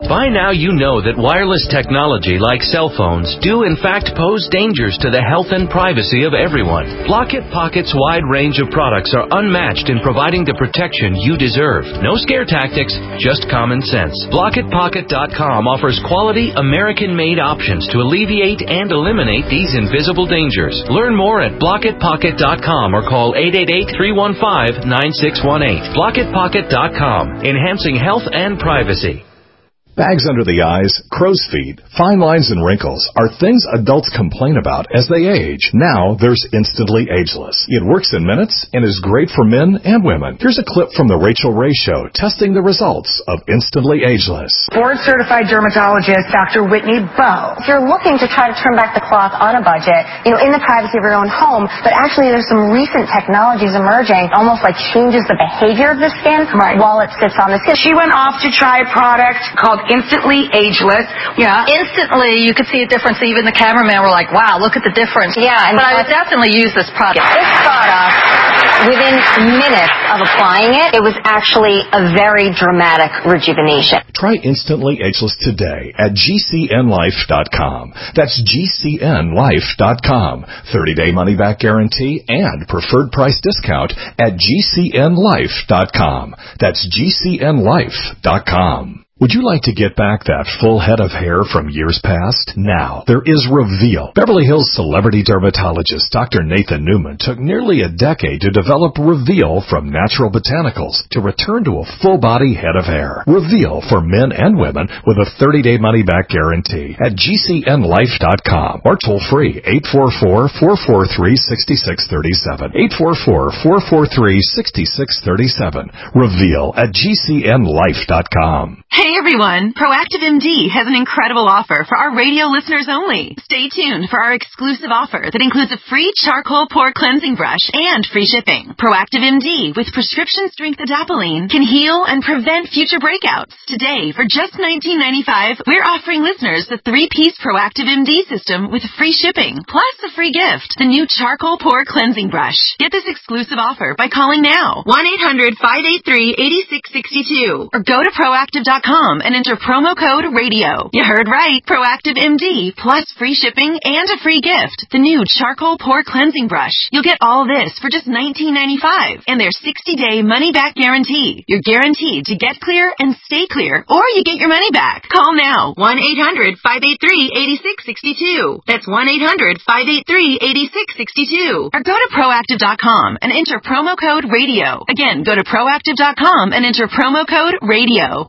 By now you know that wireless technology like cell phones do in fact pose dangers to the health and privacy of everyone. Blockit Pocket's wide range of products are unmatched in providing the protection you deserve. No scare tactics, just common sense. Blockit Pocket dot com offers quality American-made options to alleviate and eliminate these invisible dangers. Learn more at Blockit Pocket dot com or call eight eight eight, three one five, nine six one eight. Blockit Pocket dot com, enhancing health and privacy. Bags under the eyes, crow's feet, fine lines and wrinkles are things adults complain about as they age. Now there's Instantly Ageless. It works in minutes and is great for men and women. Here's a clip from the Rachel Ray Show testing the results of Instantly Ageless. Board-certified dermatologist Doctor Whitney Bowe. If you're looking to try to turn back the clock on a budget, you know, in the privacy of your own home, but actually there's some recent technologies emerging, almost like changes the behavior of the skin right. while it sits on the skin. She went off to try a product called Instantly Ageless. Yeah. Instantly, you could see a difference. Even the cameraman were like, wow, look at the difference. Yeah. And but I would definitely use this product. This product, within minutes of applying it, it was actually a very dramatic rejuvenation. Try Instantly Ageless today at G C N life dot com. That's G C N life dot com. thirty-day money-back guarantee and preferred price discount at G C N life dot com. That's G C N life dot com. Would you like to get back that full head of hair from years past? Now, there is Reveal. Beverly Hills celebrity dermatologist Doctor Nathan Newman took nearly a decade to develop Reveal from natural botanicals to return to a full-body head of hair. Reveal for men and women with a thirty-day money-back guarantee at G C N life dot com or toll-free eight four four, four four three, six six three seven. eight four four, four four three, six six three seven. Reveal at G C N life dot com. Hey everyone, Proactive M D has an incredible offer for our radio listeners only. Stay tuned for our exclusive offer that includes a free charcoal pore cleansing brush and free shipping. Proactive M D with prescription strength adapalene can heal and prevent future breakouts. Today, for just nineteen ninety-five dollars, we're offering listeners the three-piece Proactive M D system with free shipping, plus a free gift, the new charcoal pore cleansing brush. Get this exclusive offer by calling now, one eight hundred, five eight three, eight six six two, or go to proactive dot com and enter promo code radio. You heard right. Proactive M D plus free shipping and a free gift. The new charcoal pore cleansing brush. You'll get all this for just nineteen ninety-five dollars and their sixty-day money-back guarantee. You're guaranteed to get clear and stay clear, or you get your money back. Call now. one eight hundred, five eight three, eight six six two. That's one eight hundred, five eight three, eight six six two. Or go to proactive dot com and enter promo code radio. Again, go to proactive dot com and enter promo code radio.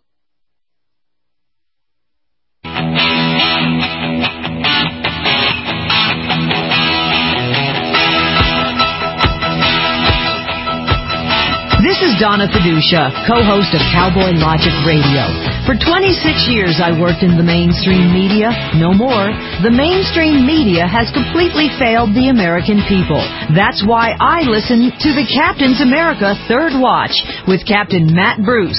This is Donna Fiducia, co-host of Cowboy Logic Radio. For twenty-six years I worked in the mainstream media. No more. The mainstream media has completely failed the American people. That's why I listen to the Captain's America Third Watch with Captain Matt Bruce.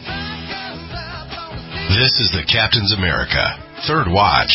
This is the Captain's America Third Watch.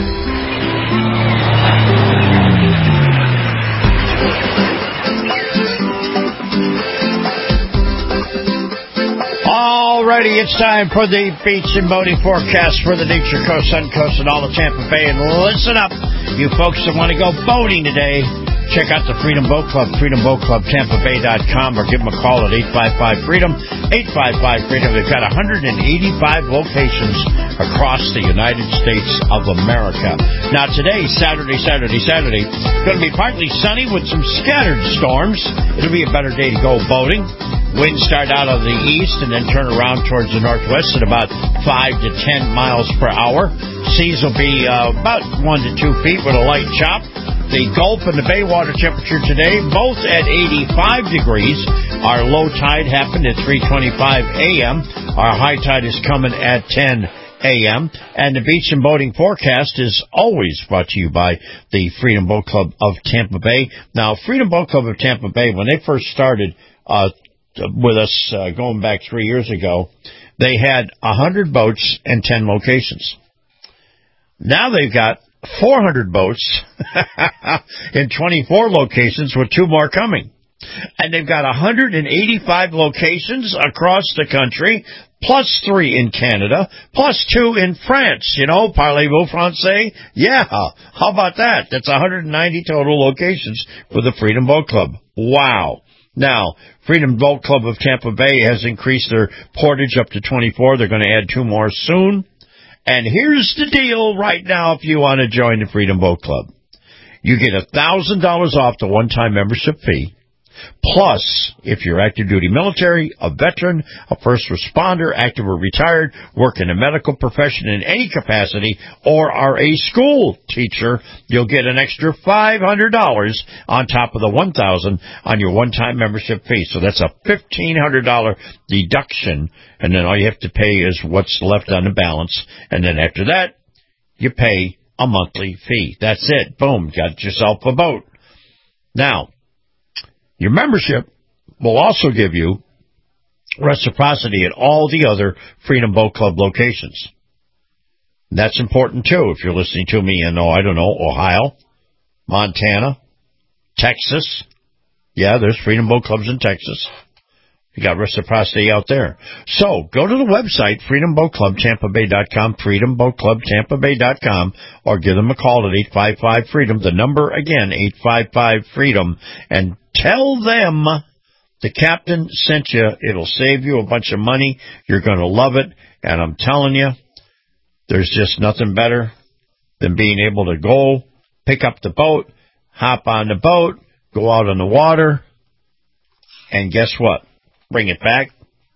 Alrighty, it's time for the beach and boating forecast for the Nature Coast, Sun Coast, and all of Tampa Bay. And listen up, you folks that want to go boating today. Check out the Freedom Boat Club, freedom boat club tampa bay dot com, or give them a call at eight five five freedom, eight five five freedom. They've got one hundred eighty-five locations across the United States of America. Now today, Saturday, Saturday, Saturday, going to be partly sunny with some scattered storms. It'll be a better day to go boating. Winds start out of the east and then turn around towards the northwest at about five to ten miles per hour. Seas will be uh, about one to two feet with a light chop. The Gulf and the Bay water temperature today, both at eighty-five degrees. Our low tide happened at three twenty-five a.m. Our high tide is coming at ten a.m. And the beach and boating forecast is always brought to you by the Freedom Boat Club of Tampa Bay. Now, Freedom Boat Club of Tampa Bay, when they first started uh, with us uh, going back three years ago, they had one hundred boats and ten locations. Now they've got four hundred boats in twenty-four locations with two more coming. And they've got one hundred eighty-five locations across the country. plus three in Canada, plus two in France. You know, parlez-vous français? Yeah, how about that? That's one hundred ninety total locations for the Freedom Boat Club. Wow. Now, Freedom Boat Club of Tampa Bay has increased their portage up to twenty-four. They're going to add two more soon. And here's the deal right now if you want to join the Freedom Boat Club. You get one thousand dollars off the one-time membership fee. Plus, if you're active duty military, a veteran, a first responder, active or retired, work in a medical profession in any capacity, or are a school teacher, you'll get an extra five hundred dollars on top of the one thousand dollars on your one-time membership fee. So that's a fifteen hundred dollars deduction, and then all you have to pay is what's left on the balance. And then after that, you pay a monthly fee. That's it. Boom. Got yourself a boat. Now, your membership will also give you reciprocity at all the other Freedom Boat Club locations. That's important, too, if you're listening to me in, oh, I don't know, Ohio, Montana, Texas. Yeah, there's Freedom Boat Clubs in Texas. You got reciprocity out there. So go to the website, freedom boat club tampa bay dot com, freedom boat club tampa bay dot com, or give them a call at eight five five freedom. The number, again, eight five five freedom, and tell them the captain sent you. It'll save you a bunch of money. You're going to love it. And I'm telling you, there's just nothing better than being able to go, pick up the boat, hop on the boat, go out on the water, and guess what? Bring it back,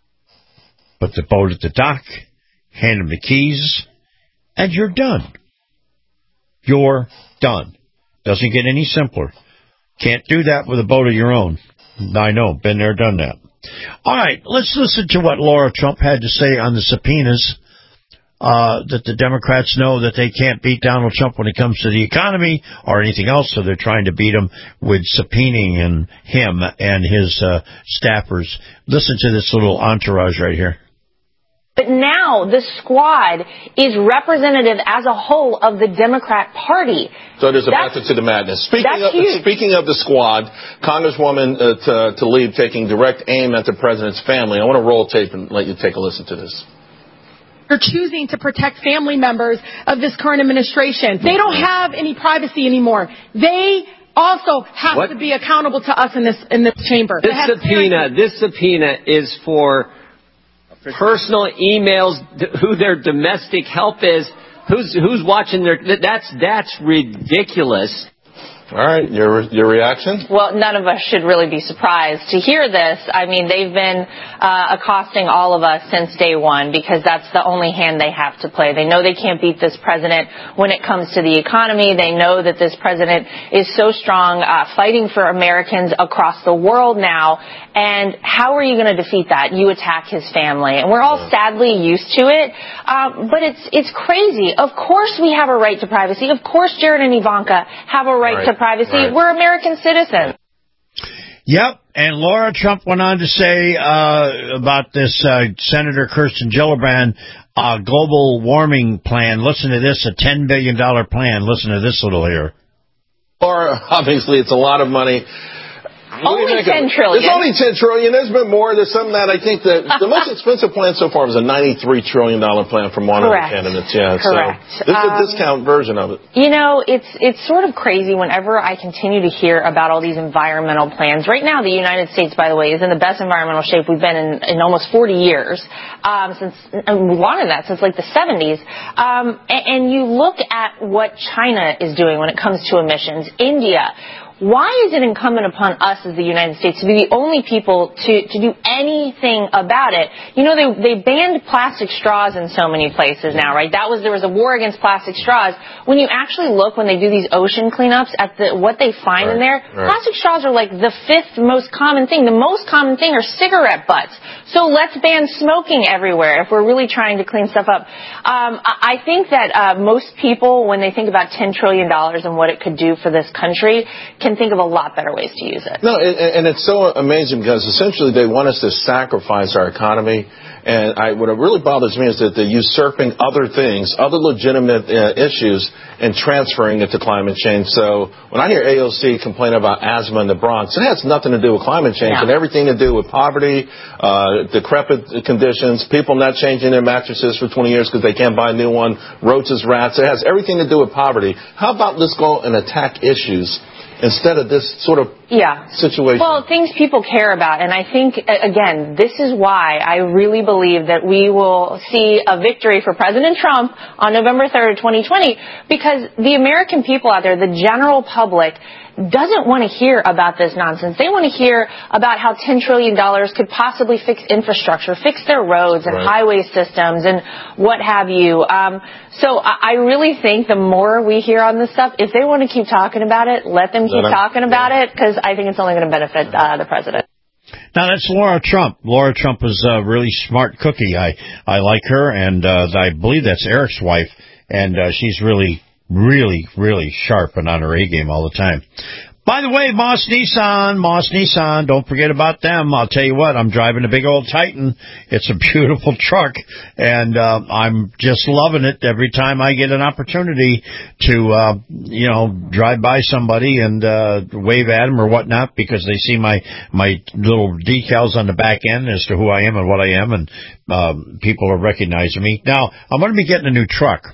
put the boat at the dock, hand them the keys, and you're done. You're done. Doesn't get any simpler. Can't do that with a boat of your own. I know, been there, done that. All right, let's listen to what Laura Trump had to say on the subpoenas uh, that the Democrats know that they can't beat Donald Trump when it comes to the economy or anything else, so they're trying to beat him with subpoenaing and him and his uh, staffers. Listen to this little entourage right here. But now the squad is representative as a whole of the Democrat Party. So there's a that's, method to the madness. Speaking of, huge. speaking of the squad, Congresswoman uh, Tlaib taking direct aim at the president's family. I want to roll tape and let you take a listen to this. They're choosing to protect family members of this current administration. They don't have any privacy anymore. They also have what? to be accountable to us in this in this chamber. This subpoena, this subpoena is for personal emails, who their domestic help is, who's who's watching their. That's that's ridiculous. All right, your your reaction? Well, none of us should really be surprised to hear this. I mean, they've been uh, accosting all of us since day one because that's the only hand they have to play. They know they can't beat this president when it comes to the economy. They know that this president is so strong, uh, fighting for Americans across the world now. And how are you going to defeat that? You attack his family. And we're all sadly used to it. Um, but it's it's crazy. Of course we have a right to privacy. Of course Jared and Ivanka have a right, right. to privacy. Right. We're American citizens. Yep. And Laura Trump went on to say uh, about this uh, Senator Kirsten Gillibrand uh, global warming plan. Listen to this, a ten billion dollars plan. Listen to this little here. Or obviously it's a lot of money. Only ten trillion. It's only ten trillion. There's been more. There's something that I think that the most expensive plan so far was a ninety-three trillion dollars plan from one Correct. of the candidates. Yeah, Correct. So this is a um, discount version of it. You know, it's it's sort of crazy whenever I continue to hear about all these environmental plans. Right now, the United States, by the way, is in the best environmental shape we've been in in almost forty years. Um, since and we wanted that since like the seventies. Um, and, and you look at what China is doing when it comes to emissions. India. Why is it incumbent upon us as the United States to be the only people to, to do anything about it? You know, they they banned plastic straws in so many places now, right? That was, there was a war against plastic straws. When you actually look, when they do these ocean cleanups, at the what they find right, in there, right. plastic straws are like the fifth most common thing. The most common thing are cigarette butts. So let's ban smoking everywhere if we're really trying to clean stuff up. Um, I think that uh, most people, when they think about ten trillion dollars and what it could do for this country, can can think of a lot better ways to use it. No, and, and it's so amazing because essentially they want us to sacrifice our economy. And I, what really bothers me is that they're usurping other things, other legitimate uh, issues, and transferring it to climate change. So when I hear A O C complain about asthma in the Bronx, it has nothing to do with climate change Yeah. and everything to do with poverty, uh, decrepit conditions, people not changing their mattresses for twenty years because they can't buy a new one, roaches, rats. It has everything to do with poverty. How about let's go and attack issues instead of this sort of yeah. situation? Well, things people care about. And I think, again, this is why I really believe that we will see a victory for President Trump on November third, twenty twenty, because the American people out there, the general public, doesn't want to hear about this nonsense. They want to hear about how ten trillion dollars could possibly fix infrastructure, fix their roads and Right. highway systems and what have you. Um, so I, I really think the more we hear on this stuff, if they want to keep talking about it, let them keep Let 'em- talking about it, because I think it's only going to benefit uh, the president. Now that's Laura Trump. Laura Trump is a really smart cookie. I, I like her, and uh, I believe that's Eric's wife, and uh, she's really, really, really sharp and on her A game all the time. By the way, Moss Nissan, Moss Nissan, don't forget about them. I'll tell you what, I'm driving a big old Titan. It's a beautiful truck, and uh, I'm just loving it every time I get an opportunity to, uh, you know, drive by somebody and uh, wave at them or whatnot, because they see my, my little decals on the back end as to who I am and what I am, and um, people are recognizing me. Now, I'm going to be getting a new truck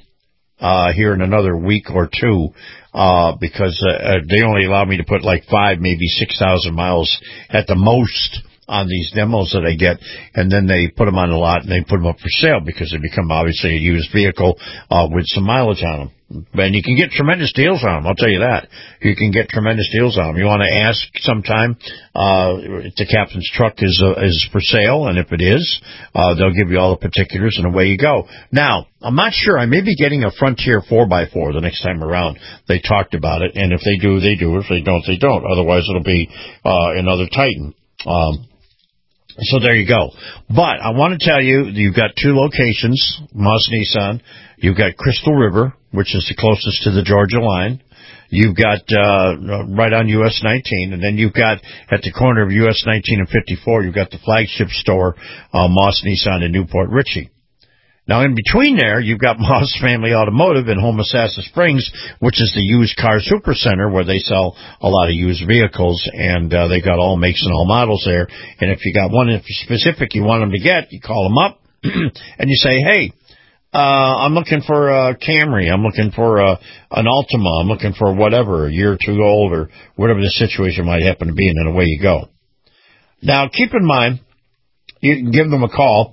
uh here in another week or two, uh because uh, they only allow me to put like five, maybe six thousand miles at the most on these demos that I get, and then they put them on the lot and they put them up for sale because they become obviously a used vehicle uh with some mileage on them. And you can get tremendous deals on them, I'll tell you that. You can get tremendous deals on them. You want to ask sometime uh if the captain's truck is uh, is for sale, and if it is, uh they'll give you all the particulars, and away you go. Now, I'm not sure. I may be getting a Frontier four by four the next time around. They talked about it, and if they do, they do. If they don't, they don't. Otherwise, it'll be uh another Titan. Um So there you go. But I want to tell you, you've got two locations, Moss Nissan. You've got Crystal River, which is the closest to the Georgia line. You've got uh right on U S nineteen, and then you've got at the corner of U S nineteen and fifty-four, you've got the flagship store, uh, Moss Nissan in Newport Richey. Now, in between there, you've got Moss Family Automotive in Homosassa Springs, which is the used car supercenter where they sell a lot of used vehicles, and uh, they got all makes and all models there. And if you got one in specific you want them to get, you call them up and you say, hey, uh, I'm looking for a Camry, I'm looking for a, an Altima, I'm looking for whatever, a year or two old, or whatever the situation might happen to be, and then away you go. Now, keep in mind, you can give them a call.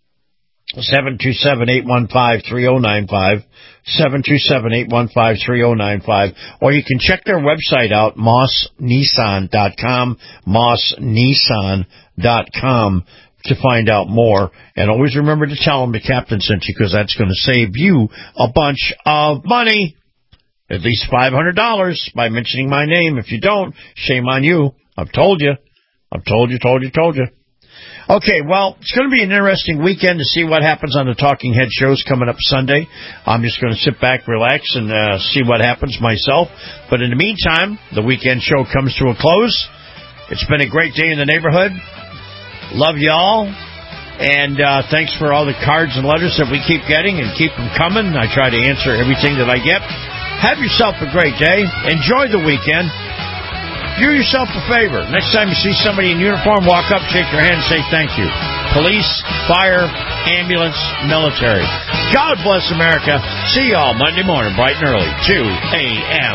seven two seven, eight one five, three oh nine five, seven two seven, eight one five, three oh nine five, or you can check their website out, moss nissan dot com, moss nissan dot com, to find out more. And always remember to tell them the captain sent you, because that's going to save you a bunch of money, at least five hundred dollars, by mentioning my name. If you don't, shame on you. I've told you. I've told you, told you, told you. Okay, well, it's going to be an interesting weekend to see what happens on the Talking Head shows coming up Sunday. I'm just going to sit back, relax, and uh, see what happens myself. But in the meantime, the weekend show comes to a close. It's been a great day in the neighborhood. Love y'all. And uh, thanks for all the cards and letters that we keep getting, and keep them coming. I try to answer everything that I get. Have yourself a great day. Enjoy the weekend. Do yourself a favor. Next time you see somebody in uniform, walk up, shake their hand, and say thank you. Police, fire, ambulance, military. God bless America. See y'all Monday morning, bright and early, two a.m.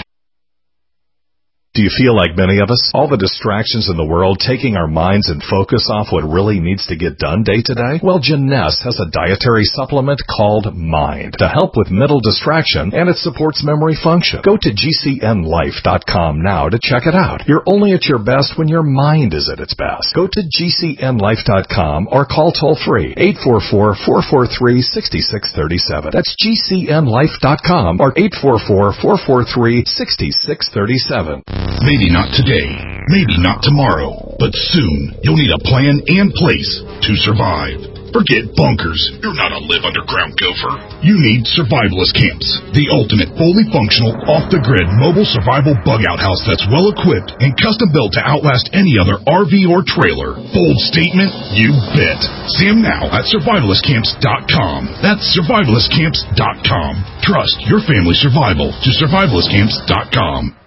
Do you feel like many of us? All the distractions in the world taking our minds and focus off what really needs to get done day to day? Well, Jeunesse has a dietary supplement called Mind to help with mental distraction, and it supports memory function. Go to G C N life dot com now to check it out. You're only at your best when your mind is at its best. Go to G C N life dot com or call toll free eight four four, four four three, six six three seven. That's G C N life dot com or eight four four, four four three, six six three seven. Maybe not today, maybe not tomorrow, but soon you'll need a plan and place to survive. Forget bunkers. You're not a live underground gopher. You need Survivalist Camps, the ultimate fully functional, off-the-grid mobile survival bug-out house that's well-equipped and custom-built to outlast any other R V or trailer. Bold statement? You bet. See them now at survivalist camps dot com. That's survivalist camps dot com. Trust your family survival to survivalist camps dot com.